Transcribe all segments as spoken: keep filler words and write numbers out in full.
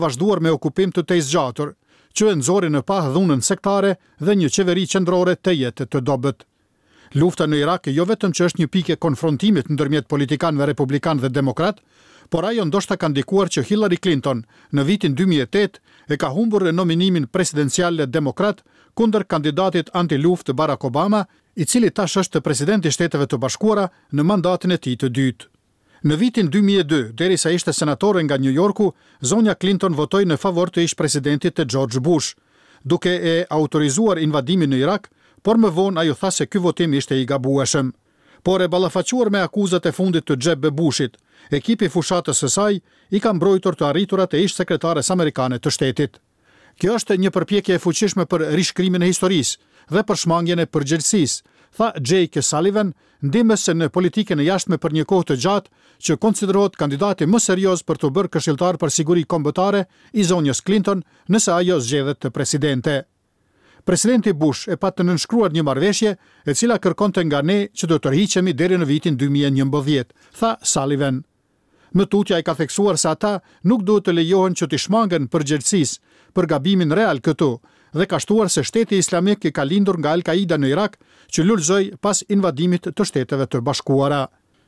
vazhduar me okupim të tej zgjatur, që e nxori në pa dhunën sektare dhe një qeveri qendrore të jetë të dobët. Lufta në Irak jo vetëm që është një pikë e konfrontimit ndërmjet politikanëve republikan dhe demokrat, por ajo ndoshta ka ndikuar që Hillary Clinton në vitin dy mijë e tetë e ka humbur nominimin presidencial demokrat kundër kandidatit anti-luftë Barack Obama, i cili tash është presidenti i Shteteve të Bashkuara në mandatin e tij të dytë. Në vitin dy mijë e dy, derisa ishte senatore nga New Yorku, zonja Clinton votoi në favor të ish presidentit të George Bush, duke e autorizuar invadimin në Irak, por më vonë ajo tha se ky votim ishte i gabueshëm. Por e ballafaquar me akuzat e fundit të Jeb Bushit, ekipi fushatës së saj i ka mbrojtur të arriturat e ish sekretares amerikane të shtetit. Kjo është një përpjekje e fuqishme për rishkrimin e historisë dhe për shmangjen e përgjegjësisë, tha Jake Sullivan, ndihmës në politikën e jashtme për një kohë të gjatë, që konsiderohet kandidati më serioz për të bërë këshilltar për siguri kombëtare i zonjës Clinton nëse ajo zgjedhet të presidente. Presidenti Bush e pa të nënshkruar një marrëveshje e cila kërkonte nga ne që do të tërhiqemi deri në vitin dy mijë e njëmbëdhjetë, tha Sullivan. Më tutja i ka theksuar se ata nuk duhet të lejohen që t'i shmangen përgjegjësisë për gabimin real këtu dhe ka shtuar se Shteti Islamik i ka lindur nga Al-Qaida në Irak që lulëzoi pas invadimit të Shteteve të Bashkuara.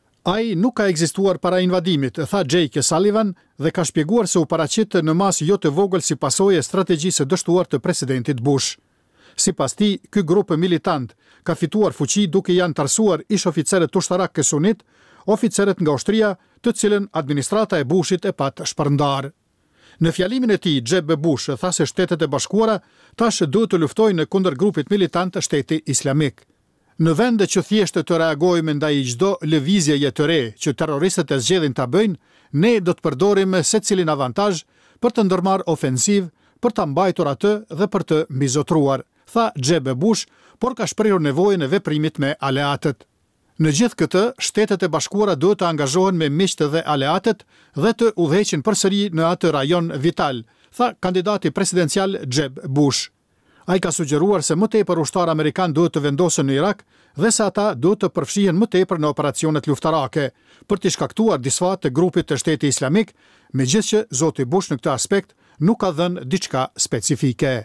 Ai nuk ka ekzistuar para invadimit, tha Jake Sullivan dhe ka shpjeguar se u paraqit në masë jo të vogël si pasojë e strategjisë së dështuar të presidentit Bush. Sipas tij, ky grup militant ka fituar fuqi duke i antarësuar ish oficerët ushtarak sunit, oficerët nga ushtria, të cilën administrata e Bushit e pat shpërndar. Në fjalimin e tij, Jeb Bush tha se Shtetet e Bashkuara tash duhet të luftojnë kundër grupit militant të Shteti Islamik. Në vende që thjesht të reagojmë ndaj çdo lëvizjeje të re që terroristët e zgjedhin ta bëjnë, ne do të përdorim secilin avantazh për të ndërmarrë ofensiv, për ta mbajtur atë dhe për të mbizotruar, tha Jeb Bush, por ka shprehur nevojën e veprimit me aleatët. Në gjithë këtë, Shtetet e Bashkuara duhet të angazhohen me miqtë dhe aleatët dhe të udhëheqin përsëri në atë rajon vital, tha kandidati presidencial Jeb Bush. Ai ka sugjeruar se më tepër ushtarë amerikan duhet të vendosen në Irak dhe se ata duhet të përfshihen më tepër në operacionet luftarake për të shkaktuar disfat të grupit të Shteti Islamik, megjithëse zoti Bush në këtë aspekt nuk ka dhënë diçka specifike.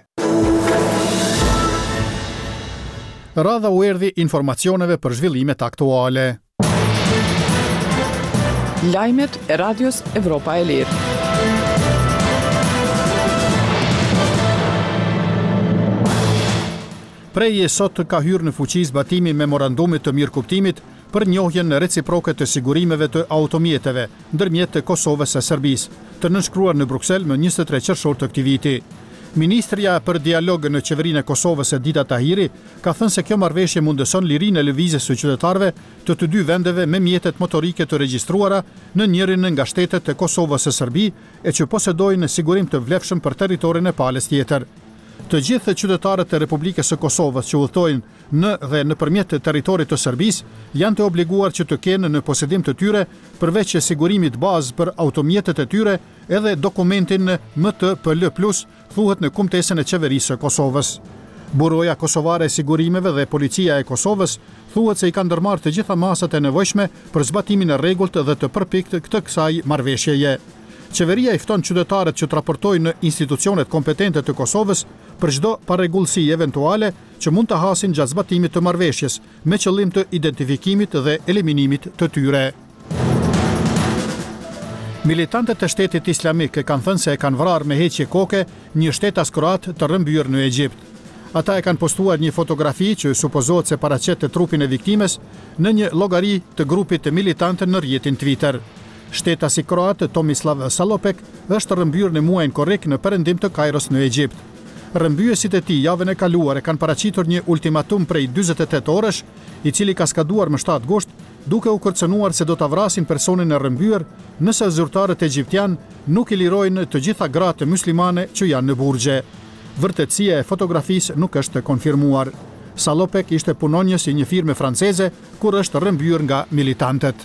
Radha u erdhi informacioneve për zhvillimet aktuale. Lajmet e Radios Evropa e Lirë. Preje sot ka hyrë në fuqi zbatimi memorandumit të mirëkuptimit për njohjen reciproke të sigurimeve të automjeteve ndërmjet të Kosovës e Serbisë, të nënshkruar në Bruksel më njëzet e tre qershor të këtij viti. Ministrja për dialog në qeverinë e Kosovës Edita Tahiri ka thënë se kjo marrëveshje mundëson lirinë e lëvizjes së qytetarëve të të dy vendeve me mjetet motorike të regjistruara në njërin nga shtetet e Kosovës së Serbi e që posedojnë sigurim të vlefshëm për territorin e palës tjetër. Të gjithë qytetarët e Republikës së Kosovës që udhtojnë në dhe nëpërmjet territorit të Serbisë janë të obliguar që të kenë në posedim të tyre, përveç sigurimit bazë për automjetet e tyre, edhe dokumentin M T P L plus, thuhet në kumtesën e qeverisë së Kosovës. Buroja Kosovare e Sigurimeve dhe Policia e Kosovës thuhet se i kanë ndërmarrë të gjitha masat e nevojshme për zbatimin e rregullt dhe të përpikt këtë kësaj marrëveshjeje. Qeveria i fton qytetarët që të raportojnë në institucionet kompetente të Kosovës për çdo parregullsi eventuale që mund të hasin gjatë zbatimit të marrëveshjes, me qëllim të identifikimit dhe eliminimit të tyre. Militantët e Shtetit Islamik e kanë thënë se e kanë vrarë me heqje koke një shtetas kroat të rrëmbyer në Egjipt. Ata e kanë postuar një fotografi që supozohet se paraqet të trupin e viktimes në një llogari të grupit të militantë në rrjetin Twitter. Shtetasi kroat Tomislav Salopek është rrëmbyer në muajin korrik në perëndim të Kairos në Egjipt. Rrëmbyesit e tij javën e kaluar e kanë paraqitur një ultimatum prej dyzet e tetë orësh, i cili ka skaduar më shtatë gusht, duke u kërcënuar se do ta vrasin personin e rrëmbyer nëse zyrtarët egjiptian nuk i lirojnë të gjitha gratë muslimane që janë në burgje. Vërtetësia e fotografisë nuk është konfirmuar. Salopek ishte punonjës i një firme franceze kur është rrëmbyer nga militantët.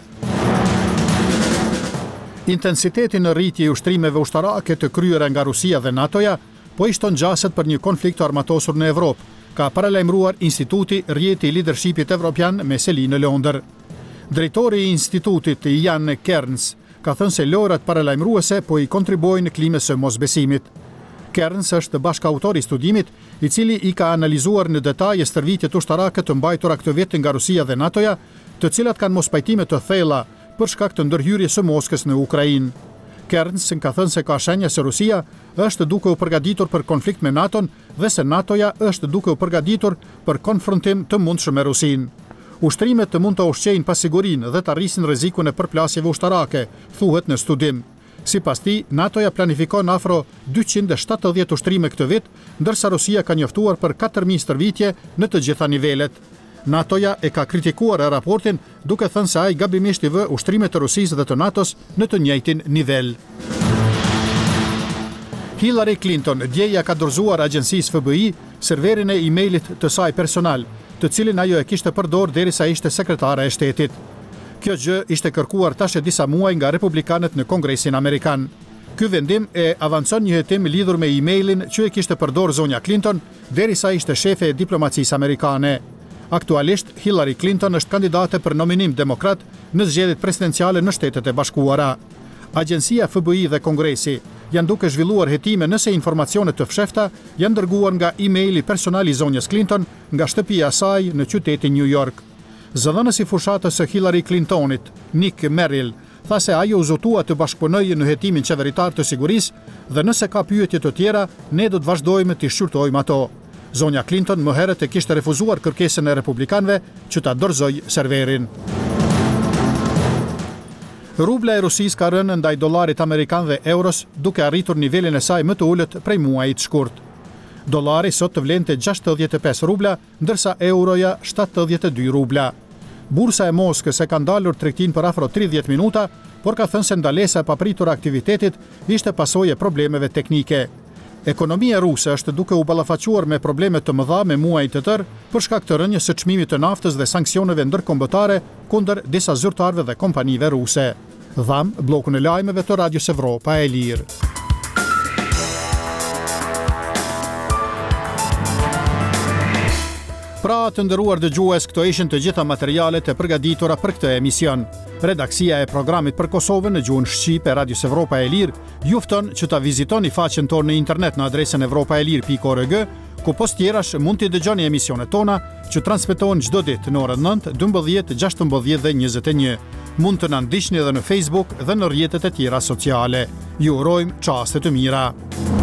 Intensiteti në rritje i ushtrimeve ushtarake të kryera nga Rusia dhe NATO-ja po i shton gjaset për një konflikt të armatosur në Evropë, ka paralajmëruar Instituti Rjeti i Leadershipit Evropian me seli në Londër. Drejtori i institutit Jan Kearns ka thënë se lojrat paralajmëruese po i kontribuojnë klimës së mosbesimit. Kearns është bashkautor i studimit, i cili i ka analizuar në detaje stërvitjet ushtarake të mbajtura këtë vit nga Rusia dhe NATO-ja, të cilat kanë mospajtime të thella për shkak të ndërhyrjes së Moskës në Ukrainë. Kearns ka thënë se ka shenja se Rusia është duke u përgatitur për konflikt me NATO-n dhe se NATO-ja është duke u përgatitur për konfrontim të mundshëm me Rusinë. Ushtrimet të mund të ushqejnë pasigurinë dhe të arrisin rrezikun e përplasjeve ushtarake, thuhet në studim. Sipas tij, NATO-ja planifikon afro dyqind e shtatëdhjetë ushtrime këtë vit, ndërsa Rusia ka njoftuar për katër mijë stërvitje në të gjitha nivelet. NATO-ja e ka kritikuar e raportin duke thënë se ai gabimisht i vë ushtrimet të Rusisë dhe të NATO-s në të njëjtin nivel. Hillary Clinton djeja ka dorëzuar agjencisë F B I serverin e e-mailit të saj personal, të cilin ajo e kishte përdor derisa ishte sekretare e shtetit. Kjo gjë ishte kërkuar tash e disa muaj nga republikanët në Kongresin Amerikan. Ky vendim e avancon një hetim lidhur me e-mailin që e kishte përdor zonja Clinton derisa ishte shefe e diplomacisë amerikane. Aktualisht, Hillary Clinton është kandidate për nominim demokrat në zgjedhjet presidenciale në Shtetet e Bashkuara. Agjencia F B I dhe Kongresi janë duke zhvilluar hetime nëse informacione të fshehta janë dërguar nga e-maili personal i zonjës Clinton nga shtëpia e saj në qytetin New York. Zëdhënësi i fushatës së Hillary Clintonit, Nick Merrill, tha se ajo u zotua të bashkëpunojë në hetimin qeveritar të sigurisë dhe nëse ka pyetje të tjera, ne do të vazhdojmë të shqyrtojmë ato. Zonja Clinton më herët e kishte refuzuar kërkesën e republikanëve që ta dorëzojë serverin. Rubla e Rusisë ka rënë ndaj dollarit amerikan dhe euros, duke arritur nivelin e saj më të ulët prej muajit shkurt. Dollari sot të vlente gjashtëdhjetë e pesë rubla, ndërsa euroja shtatëdhjetë e dy rubla. Bursa e Moskës e ka ndalur tregtin për afro tridhjetë minuta, por ka thënë se ndalesa e papritur e aktivitetit ishte pasojë e problemeve teknike. Ekonomia ruse është duke u ballafaquar me probleme të mëdha me muaj të tërë për shkak të rënjes së çmimit të naftës dhe sanksioneve ndërkombëtare kundër disa zyrtarëve dhe kompanive ruse. Dham bllokun e lajmeve të Radios Evropa e Lirë. Pra të nderuar dëgjues, këto ishin të gjitha materialet e përgatitura për këtë emision. Redaksia e programit për Kosovën në gjuhën shqipe e Radios Evropa e Lirë ju fton që ta vizitoni faqen tonë në internet në adresën evropaelir pikë org, ku post tjerash mund të dëgjoni emisionet tona që transmetohen çdo ditë në orën nëntë, dymbëdhjetë, gjashtëmbëdhjetë dhe njëzet e një. Mund të na ndiqni edhe në Facebook dhe në rrjetet e tjera sociale. Ju urojmë çaste të mira.